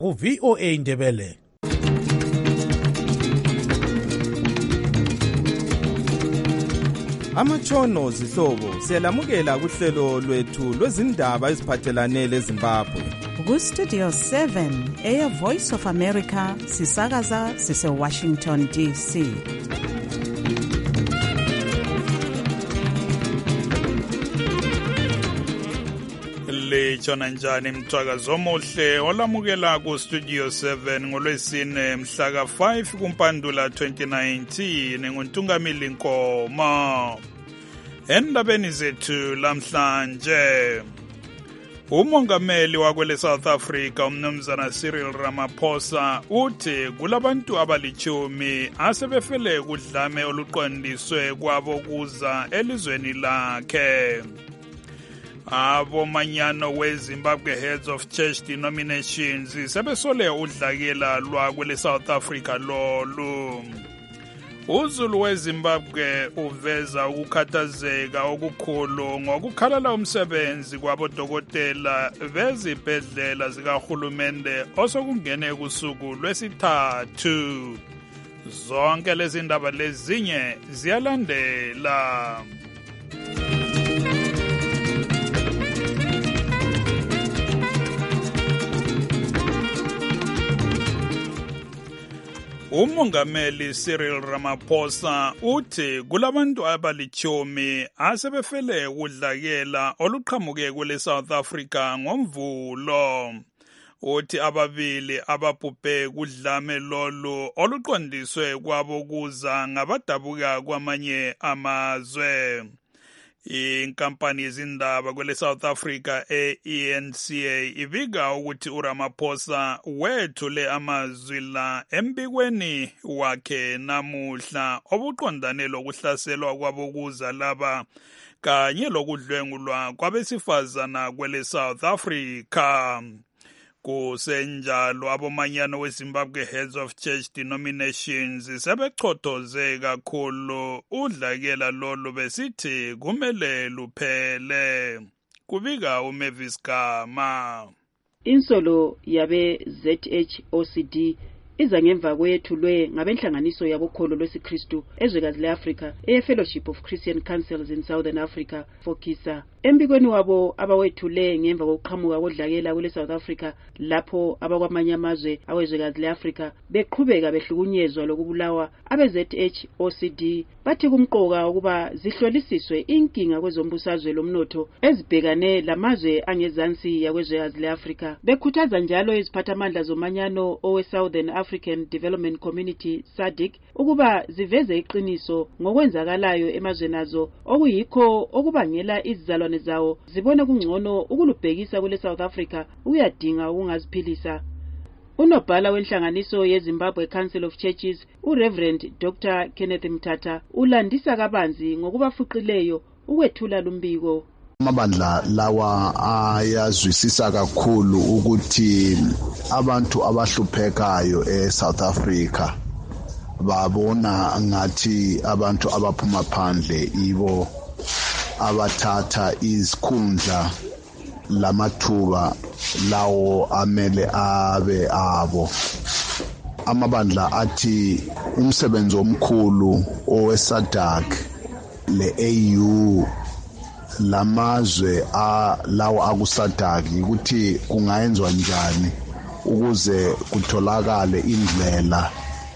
ku-VOA Indebele. Amatshono zihlobo siyalamukela kuhlelo lwethu lwezindaba eziphathelane leZimbabwe. Ku-Studio 7 Air Voice of America sisakaza sise-Washington DC. Lechona njani mthwakazo omuhle olamukela ku-Studio 7 ngolwesine mhla ka-5 kuMpandula 2019 nguntungamili Nkoma. Endabeni zethu lamhlanje, umongameli wakwele South Africa umnumzana Cyril Ramaphosa uthi kulabantu abalichumi asebefele kudlame oluqondiswe kwabo kuza elizweni lakhe. Abomanyano weZimbabwe Heads of Church Denominations sebesole udlakela lwakwele South Africa lolu. Uzulu weZimbabwe uveza ukukhathazeka okukhulu ngokukhalala umsebenzi kwabodokotela bezibhedlela zikahulumende osokungene kusuku lwesithathu. Zonke lezi ndaba lezinye ziyalandela. Umongameli Cyril Ramaphosa uthi kulabantu abalichumi asebefele kudlakela oluqhamuke kule South Africa ngomvulo. Uthi ababili ababhubhe kudlame lolu oluqondiswe kwabo kuza ngabadabuka kwamanye amazwe. Inkampani yezindaba kwele South Africa e-ENCA ibika ukuthi uRamaphosa wethule amazwi la embikweni wakhe namuhla obuqondane lokuhlaselwa kwabokuza laba kanye lokudlwengulwa kwabesifazana kwele South Africa. Kusenjalo abomanyano weZimbabwe Heads of Church Denominations sebechothoze kakhulu udlakela lolu besithi kumele luphele. Kubika uMavis Gama. Insolo yabe ZHOCD iza ngemva kwethulwe ngabenhlanganiso yabokholo lwesiKristu ezwekazi leAfrika eFellowship of Christian Councils in Southern Africa FOCISA. Embikweni wabo abawethule ngemva kokuqhamuka kodlakela kule South Africa lapho abakwamanye amazwe awezwekazi leAfrika beqhubeka behlukunyezwa lokubulawa, abe-ZHOCD bathi kumqoka ukuba zihlolisiswe inkinga kwezombusazwe lomnotho ezibhekane lamazwe angezansi yakwezwekazi leAfrika. Bekhuthaza njalo iziphathamandla zomanyano owe-Southern African Development Community SADC ukuba ziveze iqiniso ngokwenzakalayo emazweni azo, okuyikho okubangela izizalwane zawo zibone kungcono ukulubhekisa kule South Africa uyadinga ukungaziphilisa. Unobhala wenhlanganiso yeZimbabwe Council of Churches, uReverend Dr. Kenneth Mthatha, ulandisa kabanzi ngokubafuqileyo ukwethula lumbiko. Amabandla lawa ayazwisisa kakhulu ukuthi abantu abahluphekayo eSouth Africa babona ngathi abantu abaphuma phandle ibo abathatha izikhundla lamathuba lawo amele abe abo. Amabandla athi umsebenzi omkhulu oweSADC le-AU lamazwe lawo akuSADC ukuthi kungayenzwa njani ukuze kutholakale indlela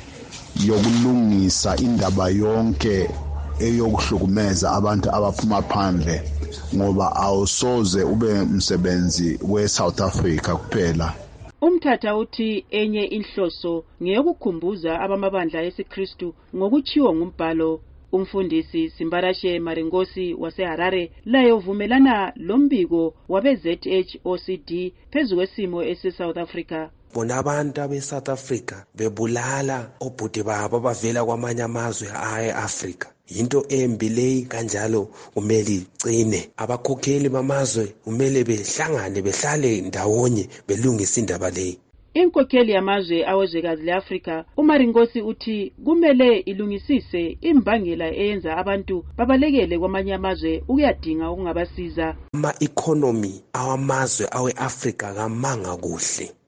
yokulungisa indaba yonke eyokuhlukumeza abantu abaphuma phandle, ngoba awusoze ube umsebenzi weSouth Africa kuphela. Umthatha uthi enye inhloso ngeyokukhumbuza abamabandla esiKristu ngokuchiwo ngumbhalo. Umfundisi Simbarashe Maringosi waseHarare laye uvumelana lombiko wabe-ZHOCD phezu kwesimo ese-South Africa. Bona abantu abe-South Africa bebulala obhuti babo abavela kwamanye amazwe aye-Afrika. Yinto embi leyi, kanjalo kumele igcine. Abakhokheli bamazwe kumele behlangane behlale ndawonye belungise indaba leyi. Inkokheli yamazwe awezwekazi leAfrika uMaringosi uthi kumele ilungisise imbangela eyenza abantu babalekele kwamanye amazwe ukuyadinga ukungabasiza. Ama-economy awamazwe awe-Afrika kamanga kuhle.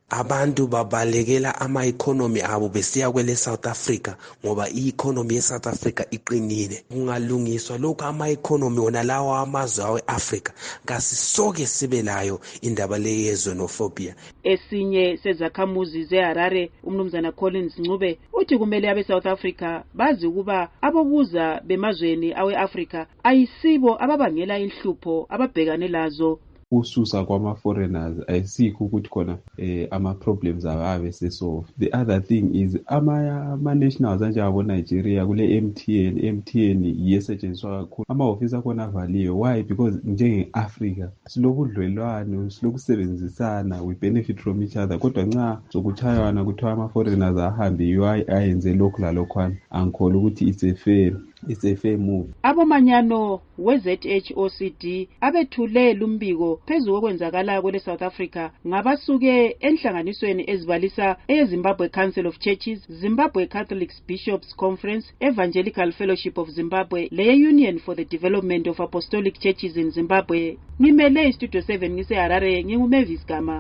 abantu babalekela ama-economy abo besiya kwele South Africa ngoba i-economy ye-South Africa iqinile. Kungalungiswa lokhu ama-economy wona lawa amazwe awe-Africa kasisoke sibe layo indaba le ye-xenophobia. Esinye sezakhamuzi zeHarare umnumzana Collins Ncube uthi kumele abe-South Africa bazi ukuba abokuza bemazweni awe-Africa ayisibo ababangela inhlupho ababhekane lazo. Ususa kwama-foreigners ayisikho ukuthi khona ama-problems ababe sesolve. The other thing is ama-nationals anjengabo-Nigeria kule MTN iyesetshenziswa kakhulu. Ama-ofisi akhona avaliwe. Why? Because njenge-Africa silobudlelwano, silokusebenzisana, we benefit from each other. Kodwa nxa sokuchaywana kuthiwa ama-foreigners ahambe yiwo ayenze lokhu lalokhwana, angikholwa ukuthi it's a fair move. Abomanyano we-ZHOCD abethule lumbiko phezu kokwenzakala kwele South Africa ngabasuke enhlanganisweni ezibalisa eZimbabwe Council of Churches, Zimbabwe Catholic Bishops Conference, Evangelical Fellowship of Zimbabwe, le Union for the Development of Apostolic Churches in Zimbabwe. Ngimele iStudio 7 ngiseHarare, nginguMavis Gama.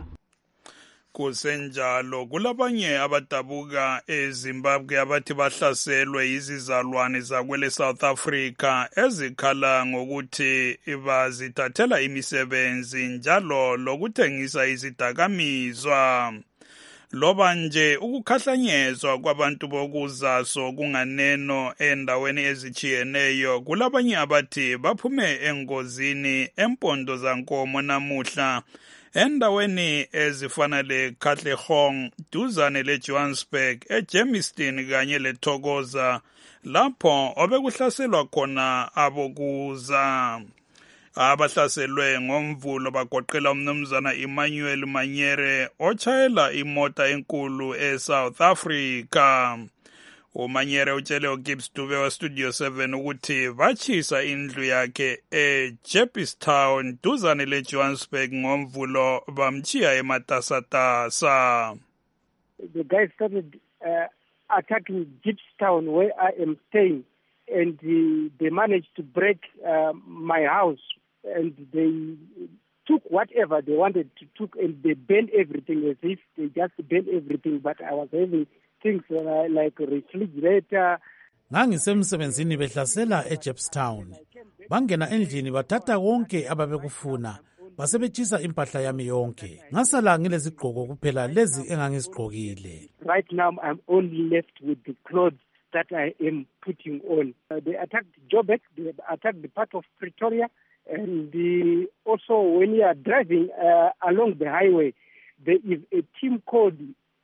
Kusenjalo kulabanye abadabuka eZimbabwe abathi bahlaselwe izizalwane zakwele South Africa ezikhala ngokuthi bazithathela imisebenzi njalo lokuthengisa izidakamizwa. Loba nje ukukhahlanyezwa kwabantu bokuzaso kunganeno endaweni ezichiyeneyo, kulabanye abathi baphume engozini empondo zankomo namuhla endaweni ezifana le-Katlehong duzane le-Johannesburg, eGermiston kanye le-Thokoza lapho obekuhlaselwa khona abokuza. Abahlaselwe ngomvulo bagoqela umnumzana Emmanuel Manyere ochayela imota enkulu eSouth Africa. uManyere utshele uGibbs Dube weStudio 7 ukuthi bachisa indlu yakhe eJeppstown duzane leJohannesburg ngomvulo bamchiya ematasatasa. The guys started attacking Jeppstown where I am staying, and they managed to break my house, and they took whatever they wanted to took, and they burned everything as if they just burned everything. But I was having things like a refrigerator. Ngangisemsebenzini behlasela eJeppstown. Bangena endlini bathatha konke ababekufuna. Basebetshisa impahla yami yonke. Ngasala ngilezigqoko kuphela lezi engangizigqokile. Right now I'm only left with the clothes that I am putting on. They attacked Joburg, they attacked the part of Pretoria, and also when you are driving along the highway, there is a team called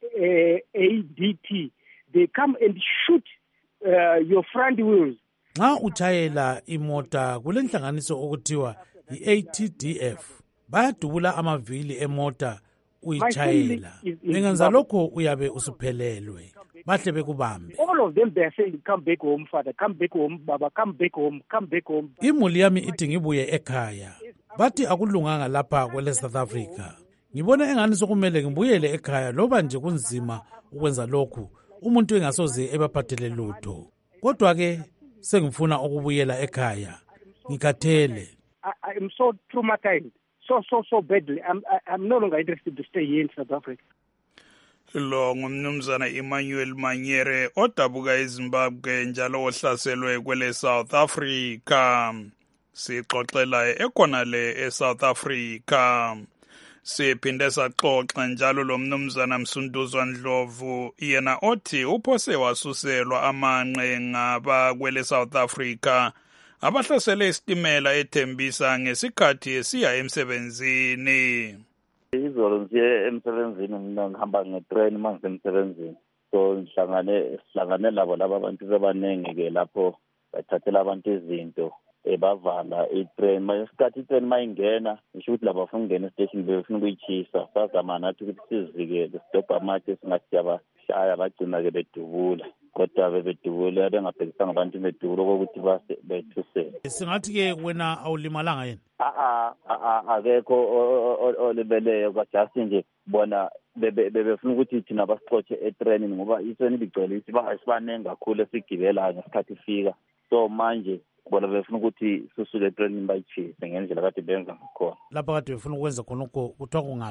ADT. They come and shoot your front wheels. Nxa utshayela imota kulenhlanganiso okuthiwa i-ATDF. Bayadubula amavili emota uyitshayela. Bengenza lokho uyabe usuphelelwe. Bahle bekubambe. All of them they are saying come back home father, come back home baba, come back home, come back home. Imuli yami ithi ngibuye ekhaya. Bathi akulunganga lapha kwele South Africa. Ngibona engani sokumele ngibuyele ekhaya loba nje kunzima ukwenza lokhu. Umuntu engasoze ebaphathele lutho. Kodwa ke sengifuna ukubuyela ekhaya. Ngikhathele. I am so traumatized. So badly. I'm no longer interested to stay here in South Africa. Lo ngumnumzana Emmanuel Manyere odabuka eZimbabwe njalo ohlaselwe kwele South Africa. Sixoxela ekhonale eSouth Africa. Siphinde saxoxa njalo lo mnumzana Msunduzwa Ndlovu yena othi uphose wasuselwa amanqe ngaba kwele South Africa. Abahlasele isitimela eThembisa ngesikhathi esiya emsebenzini. Izolo nje emsebenzini mina ngihamba ngetrain mangisemsebenzini. So sihlangane labo laba abantu bebanenge ke lapho bathathela abantu izinto bavala itrain. Mayesikhathi itrain mayingena ngisho ukuthi laba bafuna ukungena estation befuna ukuyichisa. Sazama nathi ukuthi sizivikele stop amathi singathi yabashaya bagcina ke bedubula. Kodwa bebedubula bengabhekisanga abantu bedubula ukuthi base bethusele. Singathi ke wena awulimalanga yini? Akekho olibeleyo kwajasi nje bona befuna ukuthi thina basixotshe etraining ngoba itrain ibigcwele isibanenge kakhulu esigibela ngesikhathi ifika. So manje bona befuna ukuthi susuke etraining bayichise ngendlela kade benza ngakhona. Lapha kade befuna ukwenza khona kuthiwa kungaphi?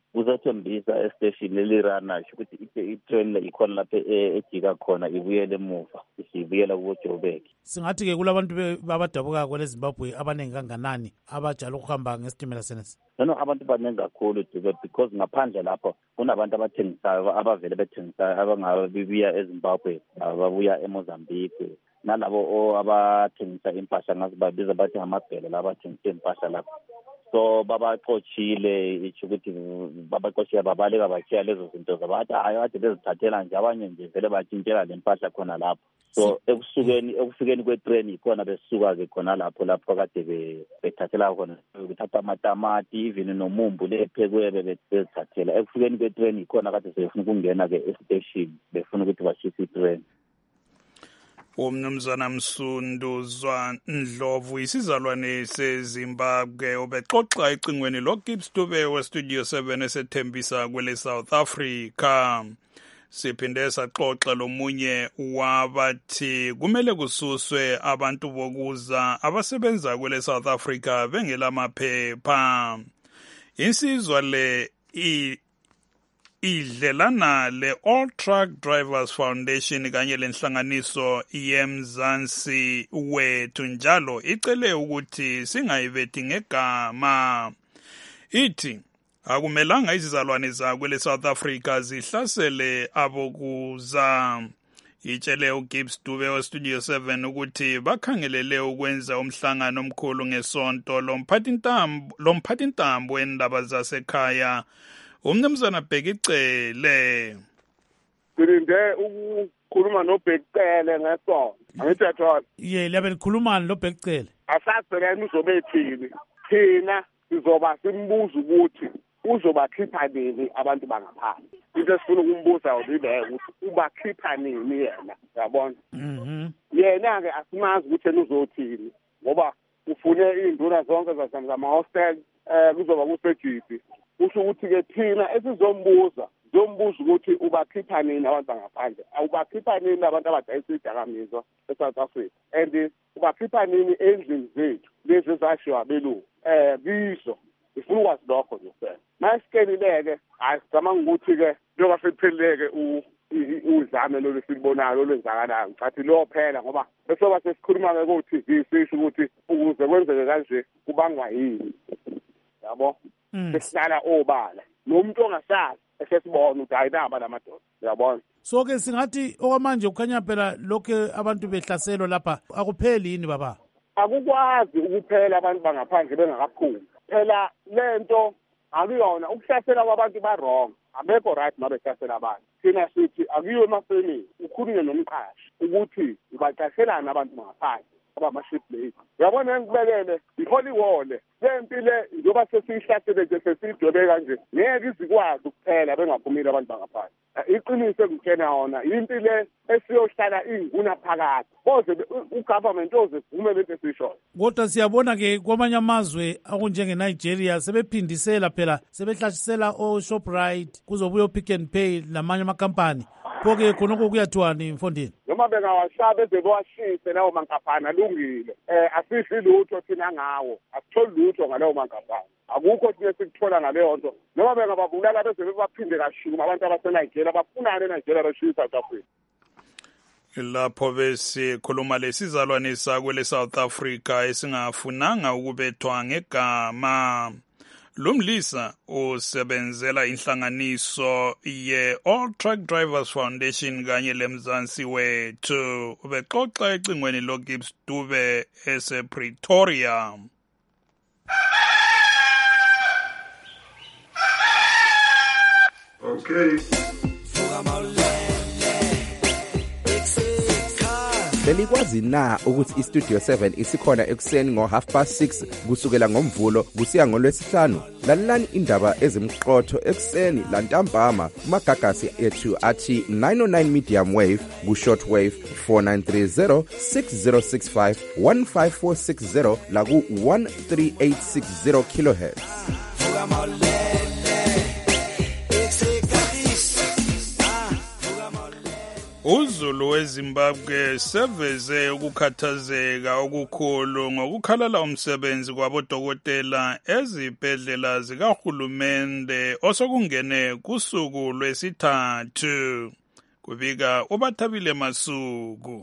uzothembisa estation lelirana ukuthi i-train le ikhona lapha ejika khona ibuyele emuva isibuyela kuJoburg. Singathi ke kulabantu babadabuka kwele Zimbabwe abaningi kanganani abajala ukuhamba ngesitimela senesi? No, abantu baningi kakhulu because ngaphandle lapho kunabantu abathengisayo abavele bethengisayo abangabibuya eZimbabwe ababuya eMozambique nalabo abathengisa impahla ngazi babiza bathi amabhele labathengisa impahla lapho. So babaxoshile ithi ukuthi babaxoshile babaleka bachiya lezo zinto zabathi hayi ade bezithathela nje abanye nje vele batshintshela lempahla khona lapho. So ekufikeni kwetrain ikhona besuka ke khona lapho kade bethathela khona bethatha amatamati even nomumbu lephekwe bezithathela. Ekufikeni kwetrain ikhona kade sebefuna ukungena ke estation befuna ukuthi bashise itrain. Umnumzana Msunduzwa Ndlovu isizalwane seZimbabwe obexoxa ecingweni loGibbs Dube weStudio 7 esethembisa kwele South Africa. Siphinde saxoxa lomunye wabathi kumele kususwe abantu bokuza abasebenza kwele South Africa bengelamaphepha. Insizwa le idlelana le-All Truck Drivers Foundation kanye lenhlanganiso yemzansi wethu njalo icele ukuthi singayibethi ngegama. Ithi akumelanga izizalwane zakwele South Africa zihlasele abokuza. Itshele uGibbs Dube weStudio 7 ukuthi bakhangelele ukwenza umhlangano omkhulu ngesonto lomphathintambo wendaba zasekhaya umnumzana Bhekicele. Ngilinde ukukhuluma noBhekicele ngesonto. Angithetha. Liyabe likhulumani noBhekicele? Asasebenzela uzobethini. Thina sizoba simbuza ukuthi uzobakhipha nini abantu bangaphandle. Into esifuna ukumbuza ulibe ukuthi ubakhipha nini yena, yabona? Yena ke asimazi ukuthi uzothini ngoba ufune induna zonke zama-hostel kuzoba kuseGibbs. Usho ukuthi ke thina esizombuza ukuthi ubakhipha nini abantu bangaphandle, awubakhipha nini abantu abadayisa idakamizwa eSouth Africa, and ubakhipha nini endlini zethu lezi ezashiwa belungu kizo. Ifuna ukwazi lokho nje kuphela. Masikelileke asicabanga ukuthi ke njengoba sekupheleleke udlame lolu silibonayo olwenzakalayo ngicathi lo phela ngoba besoba sesikhuluma-ke ukuthi ngisisho ukuthi ukuze kwenzeke kanje kubangwa yini, yabo? Sesihlala obala nomuntu ongasazi esesibona ukuthi ayinaba lamadoda, yabona? So ke singathi okwamanje kukhanya phela lokho abantu behlaselwa lapha akupheli yini baba? Akukwazi ukuphela abantu bangaphandle bengakaphumi. Phela lento akuyona ukuhlasela kwabantu ba-wrong, abekho right uma behlasela abantu. Thina sithi akuyiwe emafemini ukhulume nomqashi ukuthi ubaqashelani abantu bangaphandle abama-ship labor. Uyabona engikubekele iholiwole lempile njengoba sesiyihlasele nje sesiyidwebe kanje ngeke izikwazi ukuphela bengaphumile abantu bangaphandle. Iqiniso engitshena yona impilo esiyohlala inguna phakathi koze ugovernment ozevume lento esishoyo. Kodwa siyabona ke kwamanye amazwe akunjenge-Nigeria sebephindisela phela sebehlasisela o-Shoprite kuzobuya o-Pick n Pay namanye amakampani. Pho-ke khonokho kuyathiwani Mfondini? Noma bengawashaya beze bewashise lawo mankampani alungile. Asifhi lutho thina ngawo, asitholi lutho ngalawo mankampani. Akukho thina sikuthola ngaleyo nto. Noma bengababulala beze bebaphinde kashuma abantu abaseNigeria bafunane eNigeria bashiya South Africa. Lapho besikhuluma lesizalwane sakwele South Africa esingafunanga ukubethwa ngegama. Lumlisa usebenzela inhlanganiso ye-All Truck Drivers Foundation kanye lemzansi wethu. Ubexoxa ecingweni loGibbs Dube esePretoria. Okay. Belikwazi na ukuthi iStudio 7 isikhona ekuseni ngo6:30 kusukela ngomvulo kusiya ngolwesihlanu? Lalelani indaba ezimqotho ekuseni lantambama kumagagasi ethu athi 909 medium wave ku-shortwave 4930 6065 15460 laku 13860 kilohertz. uZulu weZimbabwe seveze ukukhathazeka okukhulu ngokukhalala umsebenzi kwabodokotela ezibhedlela zikahulumende osokungene kusuku lwesithathu. Kubika uBathabile Masuku.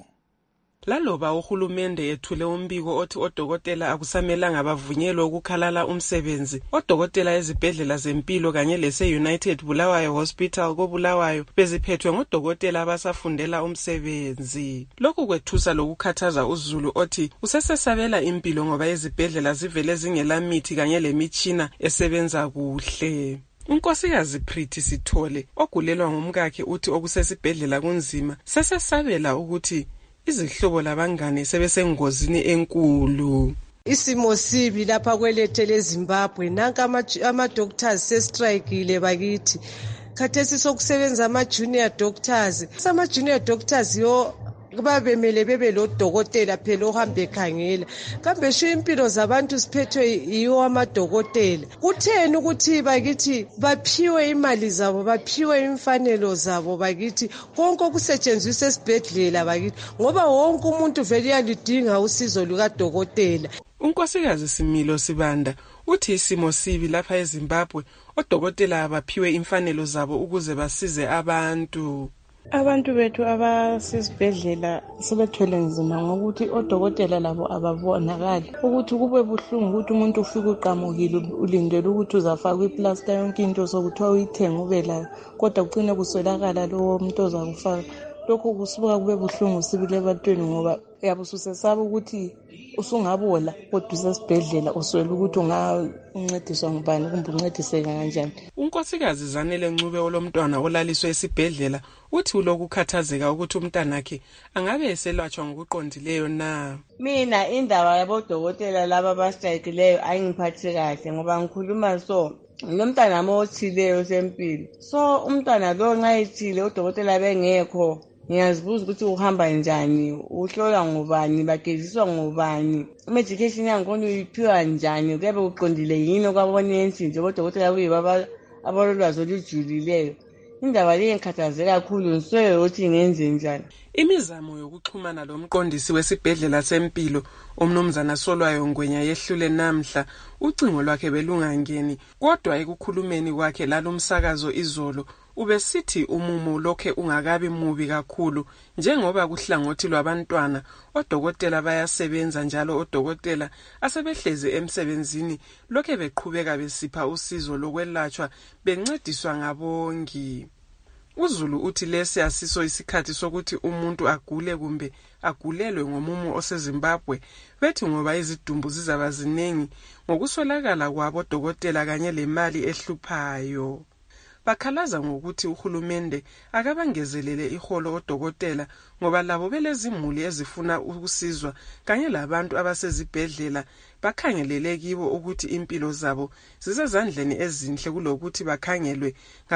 Laloba uhulumende ethule umbiko othi odokotela akusamelanga bavunyelwe ukukhalala umsebenzi, odokotela ezibhedlela zempilo kanye lese-United Bulawayo Hospital koBulawayo beziphethwe ngodokotela abasafundela umsebenzi. Lokhu kwethusa lokukhathaza uZulu othi usesesabela impilo ngoba izibhedlela zivele zingela mithi kanye lemitshina esebenza kuhle. Unkosikazi Prithi Sithole ogulelwa ngumkakhe uthi okusesibhedlela kunzima, sesesabela ukuthi izihlobo labangane sebesengozini enkulu. Isimo sibi lapha kwelethe leZimbabwe, nanka ama-doctors sestrikile bakithi. Khathesi sokusebenza ama-junior doctors. Ama-junior doctors yo babemele bebe lodokotela phela ohambe ekhangela. Kambe sho impilo zabantu siphethwe yiwo amadokotela. Kutheni ukuthi bakithi baphiwe imali zabo, baphiwe imfanelo zabo bakithi, konke okusetshenziswa esibhedlela bakithi, ngoba wonke umuntu vele uyalidinga usizo lukadokotela. Unkosikazi Similo Sibanda uthi isimo sibi lapha eZimbabwe, odokotela abaphiwe imfanelo zabo ukuze basize abantu. Abantu bethu abasesibhedlela sebethwele nzima ngokuthi odokotela labo ababonakali, ukuthi kube buhlungu ukuthi umuntu ufike uqamukile ulindele ukuthi uzafaka iplasta yonke into sokuthiwa uyithenga ube layo, kodwa kucine kuswelakala lowo muntu ozakufaka. Lokho kusuka kube buhlungu sibile ebantwini ngoba uyabe ususesaba ukuthi usungabola kodwa usesibhedlela uswele ukuthi ungancediswa ngubani kumbe uncediseka kanjani. Unkosikazi Zanele Ncube olomntwana olaliswe esibhedlela uthi ulokukhathazeka ukuthi umntanakhe angabe eselatshwa ngokuqondileyo na. Mina indaba yabodokotela laba abastrayikileyo ayingiphathi kahle ngoba ngikhuluma lo mntana mothileyo sempilo. So umntwana lo nxa ethile odokotela bengekho, ngiyazibuza ukuthi uhamba njani, uhlola ngubani, bageziswa ngubani, medication yangikhona uyiphiwa njani, kuyabe kuqondile yini kwabonensi nje odokotela kuyibaba abalolwazi olujulileyo. Indaba le ngikhathazeka kakhulu, ngiswele ukuthi ngenze njani. Imizamo yokuxhumana lomqondisi wesibhedlela sempilo umnumzana Solwayo Ngwenya yehlule namhla, ucingo lwakhe belungangeni, kodwa ekukhulumeni kwakhe lalomsakazo izolo ubesithi umumo lokhe ungakabi mubi kakhulu njengoba kuhlangothi lwabantwana odokotela bayasebenza, njalo odokotela asebehlezi emsebenzini lokhe beqhubeka besipha usizo lokwelatshwa bencediswa ngabongi. uZulu uthi lesi asiso isikhathi sokuthi umuntu agule kumbe agulelwe ngomumo oseZimbabwe, bethi ngoba izidumbu zizaba ziningi ngokuswelakala kwabo dokotela kanye lemali ehluphayo. Bakhalaza ngokuthi uhulumende akabangezelele iholo odokotela ngoba labo belezimuli ezifuna ukusizwa kanye labantu abasezibhedlela bakhangelele kibo ukuthi impilo zabo zisezandleni ezinhle kulokuthi bakhangelwe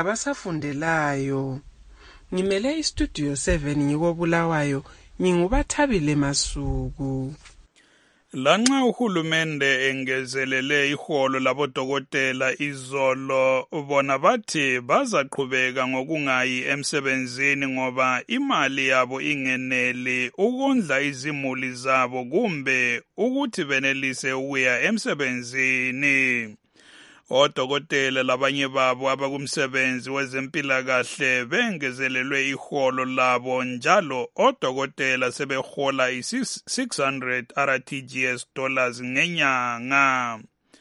ngabasafundelayo. Ngimele iStudio 7 ngikoBulawayo, nginguBathabile Masuku. Lanxa uhulumende engezelele iholo labodokotela izolo, bona bathi bazaqhubeka ngokungayi emsebenzini ngoba imali yabo ingeneli ukondla izimuli zabo kumbe ukuthi benelise ukuya emsebenzini. Odokotela labanye babo abakumsebenzi wezempilakahle bengezelelwe iholo labo, njalo odokotela sebehola $600 RTGS ngenyanga.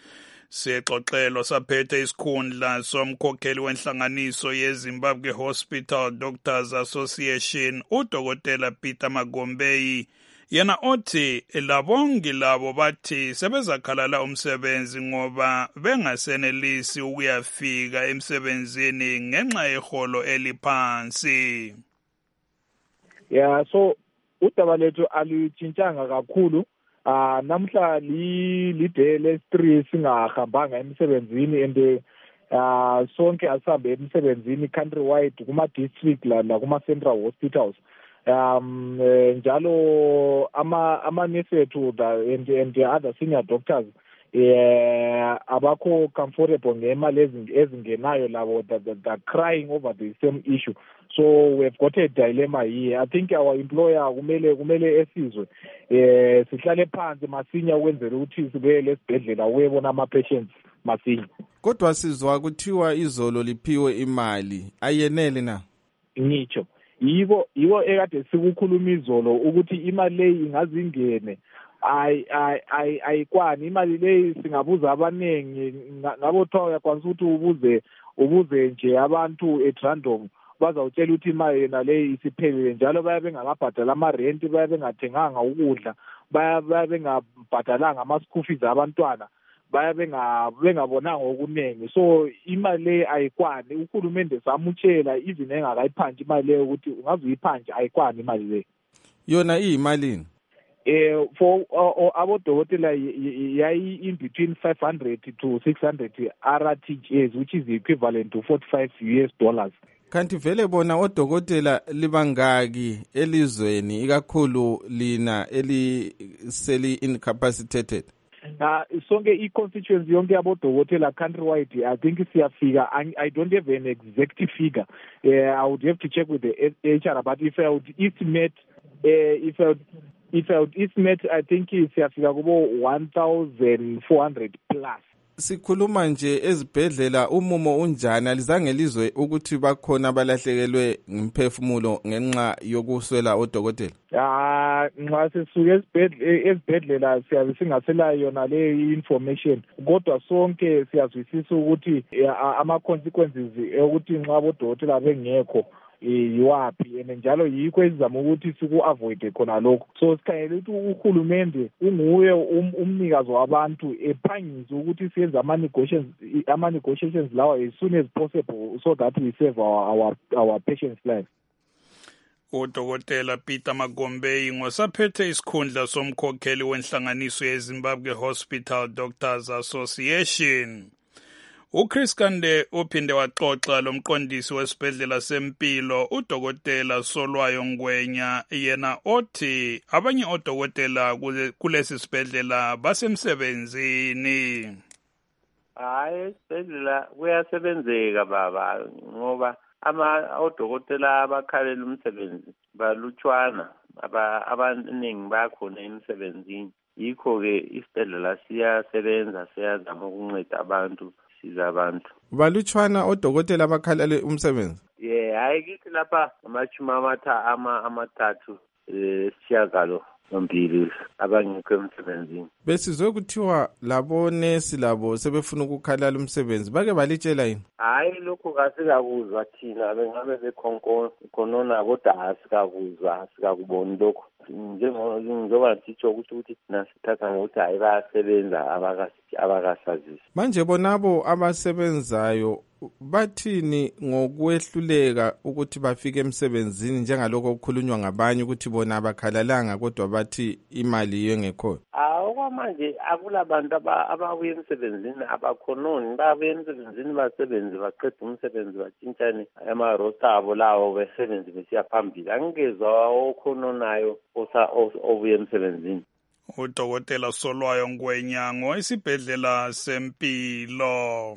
Sexoxelo saphethe isikhundla somkhokheli wenhlanganiso yeZimbabwe Hospital Doctors Association udokotela Peter Magombeyi, yena othi labongi labo bathi sebezakhalala umsebenzi ngoba bengasenelisi ukuyafika emsebenzini ngenxa yeholo eliphansi. So udaba lethu alutshintshanga kakhulu. Namhla liday lesi-3 singahambanga emsebenzini and sonke asihambe emsebenzini countrywide kuma-district la kuma-central hospitals. Njalo ama-nurse ethu and the other senior doctors abakho comfortable ngemali ezingenayo labo that crying over the same issue. So we've got a dilemma here. I think our employer kumele esizwe sihlale phansi masinya ukwenzela ukuthi sibele esibhedlela uyebona ama-patients masinya. Kodwa sizwa kuthiwa izolo liphiwe imali ayenele na? Ngitsho yiwo ekade sikukhuluma izolo ukuthi imali leyi ingazingene ayikwani imali leyi singabuza abanengi ngabothiwa uyakwanisa ukuthi ubuze nje abantu at random bazawutshela ukuthi imali yena leyi isiphelile njalo bayabe bengabhadala ama-rent bayabe bengathenganga ukudla bayabe bengabhadalanga ama-school fees abantwana bayabe bengabonanga okuningi. So imali leyi ayikwani uhulumende samutshela even engakayiphanje imali leyo ukuthi ungaze uyiphanje ayikwani imali leyo. Yona iyimalini? For abodokotela yayi in between 500 to 600 RTGs, which is the equivalent to $45. Kanti vele bona odokotela libangaki elizweni ikakhulu lina eliseli incapacitated? Sonke i-constituency yonke yabodokotela countrywide, I think siyafika. I don't have an exact figure. I would have to check with the HR, but if I would estimate, I think siyafika kubo 1,400 plus. Sikhuluma nje ezibhedlela umumo unjani alizange lizwe ukuthi bakhona abalahlekelwe ngimphefumulo ngenxa yokuswela odokotela? Nxa sisuke ezibhedlela siyabe singasela yona le information kodwa sonke siyazwisisa ukuthi ama-consequences ukuthi nxa abodokotela bengekho yiwaphi and njalo yikho esizama ukuthi siku-avoide khona lokho. So sikhangele ukuthi uhulumende unguye umnikazi wabantu ephangise ukuthi siyenze ama-negotiations lawa as soon as possible so that we save our patients' lives. Udokotela Peter Magombe ngosaphethe isikhundla somkhokheli wenhlanganiso yeZimbabwe Hospital Doctors Association. uChris Kande uphinde waxoxa lomqondisi wesibhedlela sempilo udokotela Solwayo Ngwenya yena othi abanye odokotela kulesi sibhedlela basemsebenzini. Hayi isibhedlela kuyasebenzeka baba ngoba odokotela abakhalela umsebenzi balutshwana abaningi bakhona emsebenzini yikho ke isibhedlela siyasebenza siyazama ukunceda abantu siza abantu. Balutshwana odokotela abakhalela umsebenzi? Hayi kithi lapha amathathu siyagalo nombili abangekho emsebenzini. Besizwe kuthiwa labo nesi labo sebefuna ukukhalala umsebenzi bake balitshela yini? Hayi lokho kasikakuzwa thina bengabe bekhonona kodwa asikakuzwa asikakuboni lokho. Njengoba sitsho ukuthi nasithatha ngokuthi hayi bayasebenza abakasazisi. Manje bonabo abasebenzayo bathini ngokwehluleka ukuthi bafike emsebenzini njengalokho okukhulunywa ngabanye ukuthi bona abakhalalanga kodwa bathi imali iyo engekho? Okwamanje akulabantu ababuye emsebenzini abakhononi babuye emsebenzini basebenze baqeda umsebenzi batshintshane ama-roster abo lawo besebenzi besiya phambili. Angingezwa okhononayo obuye emsebenzini. Udokotela Solwayo Ngwenya ngoesibhedlela sempilo.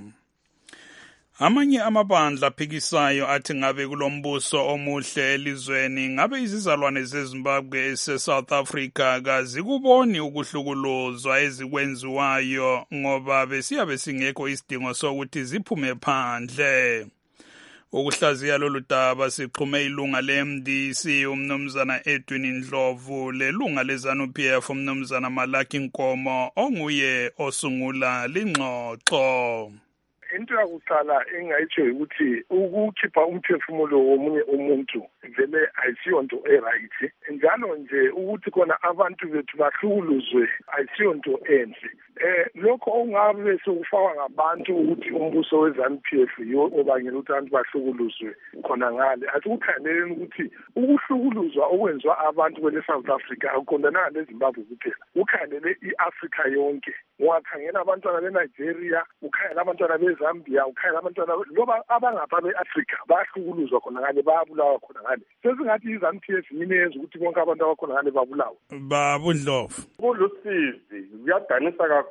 Amanye amabandla aphikisayo athi ngabe kulombuso omuhle elizweni ngabe izizalwane zeZimbabwe ese-South Africa kazikuboni ukuhlukuluzwa ezikwenziwayo ngoba besiyabe singekho isidingo sokuthi ziphume phandle. Ukuhlaziya lolu daba sixhume ilunga le-MDC umnumzana Edwin Ndlovu lelunga le-ZANU-PF umnumzana Malaki Nkomo onguye osungula lingxoxo. Into yakuqala engayitsho ukuthi ukukhipha umphefumulo womunye umuntu vele ayisiyonto eright njalo nje ukuthi khona abantu bethu bahlukuluzwe ayisiyonto enhle. Lokho ongabe sokufakwa ngabantu ukuthi umbuso we-ZANU-PF yiwo obangela ukuthi abantu bahlukuluzwe khona ngale. Asikukhangeleni ukuthi ukuhlukuluzwa okwenziwa abantu kwele South Africa akuqondananga neZimbabwe kuphela, ukhangelele i-Africa yonke. Ungakhangela abantwana beNigeria, ukhangela abantwana beZambia, ukhangela abantwana loba abangapha be-Africa bahlukuluzwa khona ngale, bayabulawa khona ngale. Sesingathi i-ZANU-PF yini yenza ukuthi bonke abantu abakhona ngale babulawe. Babundlovu kulusizi kuyadanisa kakhulu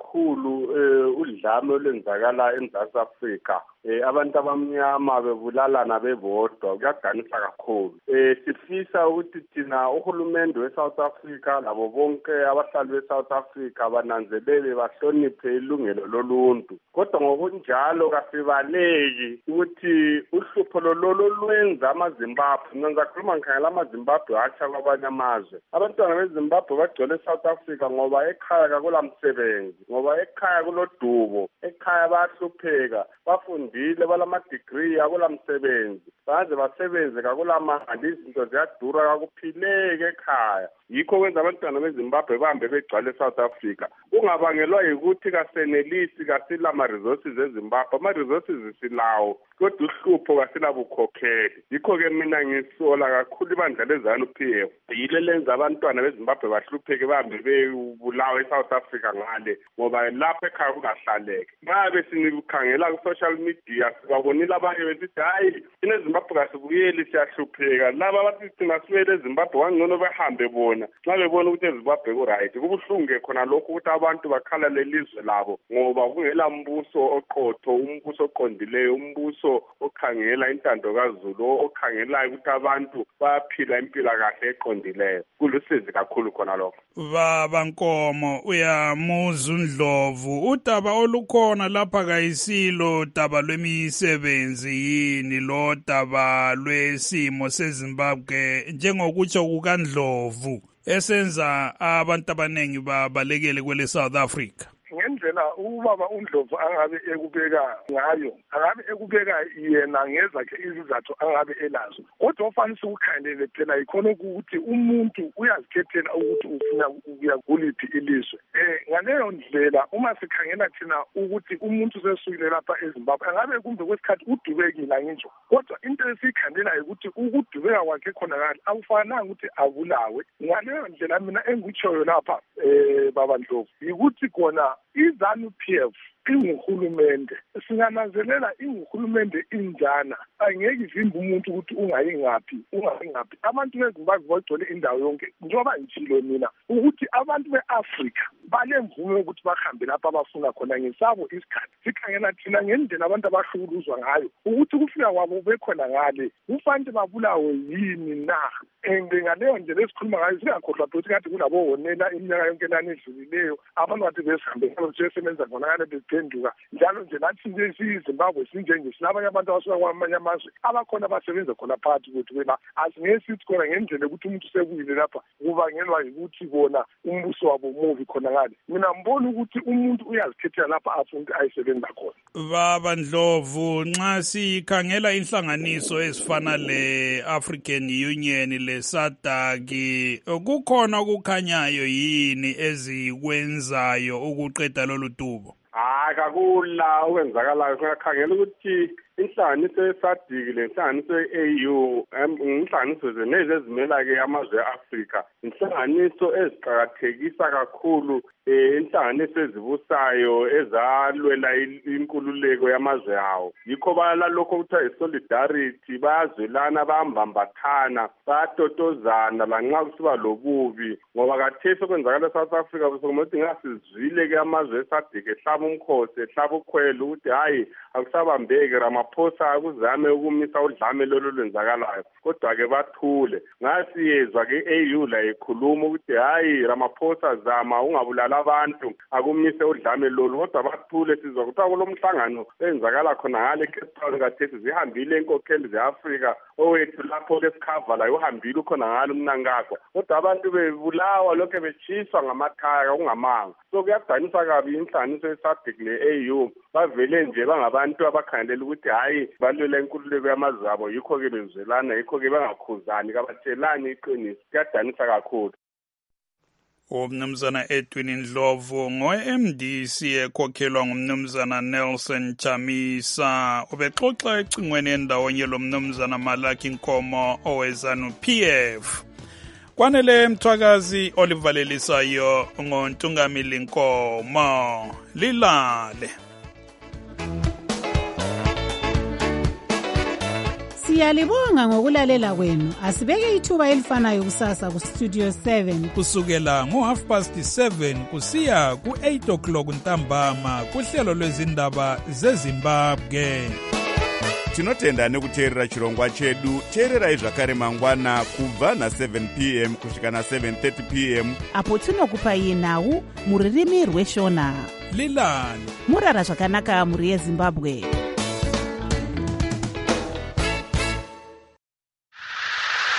kakhulu udlame olwenzakala eMzantsi Afrika. Abantu abamnyama bebulalana bebodwa kuyadanisa kakhulu. Sifisa ukuthi thina uhulumende weSouth Africa labo bonke abahlali beSouth Africa bananzelele bahloniphe ilungelo loluntu. Kodwa ngokunjalo kasibaleki ukuthi uhlupho lolo lwenza amaZimbabwe. Mina ngizakhuluma ngikhangela amaZimbabwe atsha kwabanye amazwe. Abantwana beZimbabwe bagcwele eSouth Africa ngoba ekhaya akulamsebenzi, ngoba ekhaya kulodubo, ekhaya bayahlupheka, bafundile balama-degree akulamsebenzi, baze basebenze kakulamali, izinto ziyadura kakuphileke ekhaya. Yikho kwenza abantwana beZimbabwe bahambe begcwale eSouth Africa. Kungabangelwa yikuthi kasenelisi kasila ama-resources eZimbabwe, ama-resources silawo, kodwa uhlupho kasilabukhokheli. Yikho-ke mina ngisola kakhulu ibandla leZANU-PF. Yilo lenza abantwana beZimbabwe bahlupheke bahambe bebulawa eSouth Africa ngale, ngoba lapho ekhaya kungahlaleke. Babe sinikhangela ku-social media sibabonile abanye besithi hayi thina eZimbabwe kasibuyeli siyahlupheka. Laba bathi thina sibuyele eZimbabwe kangcono behambe bona xa bebona ukuthi eZimbabwe ku-right. Kubuhlungu khona lokhu ukuthi abantu bakhalale ilizwe labo ngoba kungela mbuso oqotho, umbuso oqondileyo, umbuso okhangela intando kaZulu, okhangelayo ukuthi abantu bayaphila impilakahle eqondileyo. Kulusizi kakhulu khona lokho. Baba Nkomo, uyamuza uNdlovu, udaba olukhona lapha kayisilo daba lwemisebenzi yini, lo daba lwesimo seZimbabwe njengokutsho kukaNdlovu esenza abantu abanengi babalekele kwele South Africa? Ngendlela ubaba uNdlovu angabe ekubeka ngayo, angabe ekubeka yena ngezakhe izizathu angabe elazo, kodwa ofanele ukukhangelele phela ikhona ukuthi umuntu uyazikhethela ukuthi ufuna ukuya kuliphi ilizwe. Ngaleyo ndlela uma sikhangela thina ukuthi umuntu sesukile lapha eZimbabwe angabe kumbe kwesikhathi udubekile ngisho, kodwa into esikhandela ukuthi ukudubeka kwakhe khona ngale akufanele ukuthi abulawe. Ngaleyo ndlela mina engikutshoyo lapha baba Ndlovu ukuthi khona iZANU-PF inguhulumende, singananzelela inguhulumende injana, angeke ivimbe umuntu ukuthi ungayingaphi. Abantu beZimbabwe bagcwele indawo yonke. Njengoba ngitshilo mina ukuthi abantu beAfrika balemvume ukuthi bahambe lapha abafuna khona ngesabo isikhathi. Sikhangela thina ngendlela abantu abahlukuluzwa ngayo ukuthi kufika kwabo bekhona ngale kufanele babulawe yini na. Ngaleyo ndlela esikhuluma ngayo singakhohlwa ukuthi kade kulabo wonela iminyaka yonke lana edlulileyo abantu bathi besambe sebenza khona ngale beziphenduka. Njalo nje nathi nje siyiZimbabwe sinjenge sinabanye abantu abasuka kwamanye amazwe abakhona basebenza khona phakathi kwethu wena asingeke sithi khona ngendlela ukuthi umuntu sekuyile lapha kubangelwa yikuthi bona umbuso wabo muvi khona ngale. Mina mbona ukuthi umuntu uyazikhethela lapha afuna ayisebenza khona. Baba Ndlovu, nxa sikhangela inhlanganiso ezifana le-African Union le-SADC, kukhona okukhanyayo yini ezikwenzayo ukuqeda lolu dubo? Akakula okwenzakalayo. Siyakhangela ukuthi inhlanganiso ye-SADC lenhlanganiso ye-AU inhlanganiso zenezi ezimela-ke amazwe e-Afrika, inhlanganiso eziqakathekisa kakhulu inhlanganiso ezibusayo ezalwela inkululeko yamazwe awo. Yikho balalokho kuthiwa i-solidarity, bayazwelana, bayambambathana, bayatotozana lanxa kusiba lobubi, ngoba khathesi okwenzakala eSouth Africa sokumele ngasizwile-ke amazwe e-SADC ehlaba umkhosi, ehlaba ukhwelo ukuthi hayi akusabambeki, Ramaphosa akuzame ukumisa udlame lolu lwenzakalayo. Kodwa-ke bathule. Ngasiyezwa-ke i-AU la ikhuluma ukuthi hayi Ramaphosa zama ungabulala abantu akumise udlame lolu, kodwa bathule. Sizwa kuthiwa kulo mhlangano enzakala khona ngale Cape Town khathesi zihambile inkokheli ze-Afrika, owethu lapho lesikhava la uhambile ukhona ngalo umnankagwa, kodwa abantu bebulawa lokho bechiswa ngamakhaya kungamanga. So kuyadanisa kabi inhlanganiso ye-SADC le-AU, bavele nje bangabantu abakhandelela ukuthi hayi balwela inkululeko yamazwe abo, yikho-ke bezwelana, yikho-ke bangakhuzani, kabatshelani iqiniso. Kuyadanisa kakhulu. Umnumzana Edwin Ndlovu ngo-MDC ekhokhelwa ngumnumzana Nelson Chamisa ubexoxa ecingweni endawonye lo mnumzana Malaki Nkomo oweZANU-PF. Kwanele Mthwakazi olivalelisayo ngoNtungamili Nkomo lilale. Siyalibonga ngokulalela kwenu. Asibeke ithuba elifanayo kusasa ku Studio 7 kusukela ngo7:30 kusiya ku8 o'clock ntambama kuhlelo lwezindaba zeZimbabwe. Tinotenda nekuteerera chirongwa chedu. Teererai zvakare mangwana kubva na7 p.m. kusvika na7:30 p.m. apo tinokupai nhau muririmi rweshona. Lilani murara zvakanaka muri yeZimbabwe.